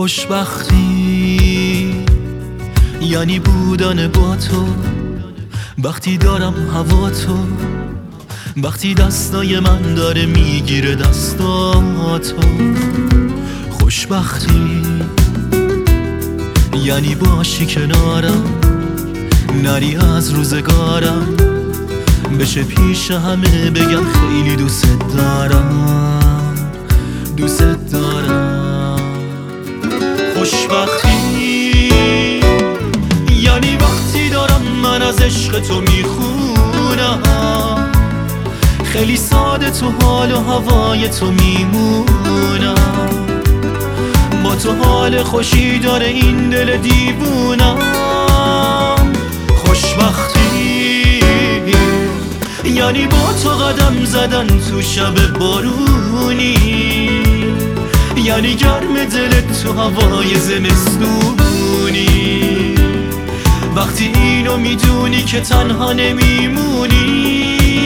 خوشبختی یعنی بودن با تو، وقتی دارم هوا تو، وقتی دستای من داره میگیره دستاتو. خوشبختی یعنی باشی کنارم، نری از روزگارم، بشه پیش همه بگم خیلی دوست دارم، دوست دارم. خوشبختی یعنی وقتی دارم من از عشق تو میخونم، خیلی ساده تو حال و هوای تو میمونم، با تو حال خوشی داره این دل دیوونم. خوشبختی یعنی با تو قدم زدن تو شب بارونی، یعنی گرم دلت تو هوای زمستونی، وقتی اینو میدونی که تنها نمیمونی.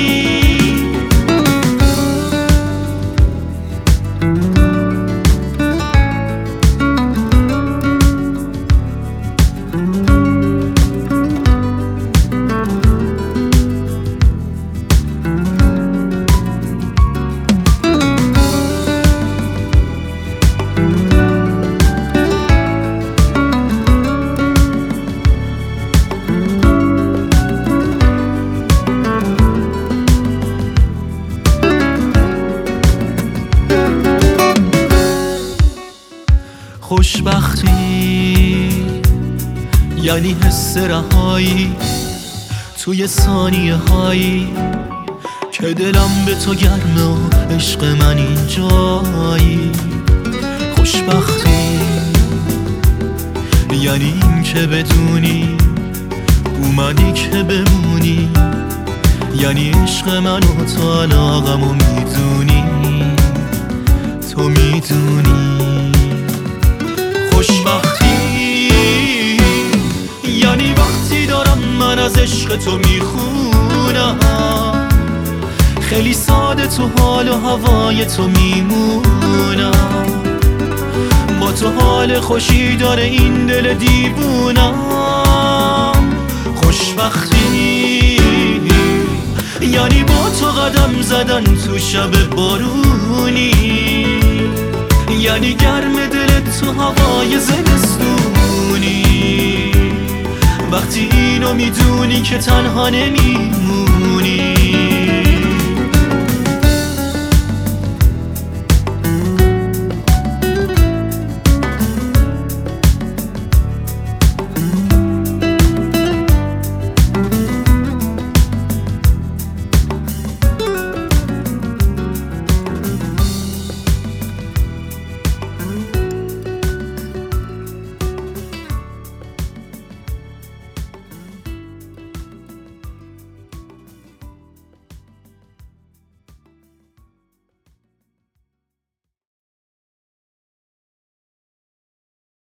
خوشبختی یعنی حس رهایی توی ثانیه هایی که دلم به تو گرمه و عشق من اینجایی. خوشبختی یعنی این که بدونی اومدی که بمونی، یعنی عشق من و تو علاقم و میدونی، تو میدونی. خوشبختی یعنی وقتی دارم من از عشق تو میخونم، خیلی ساده تو حال و هوای تو میمونم، با تو حال خوشی داره این دل دیوونم. خوشبختی یعنی با تو قدم زدن تو شب بارونی، یعنی گرم دلت تو هوای زمستونی، وقتی اینو میدونی که تنها نمیمونی.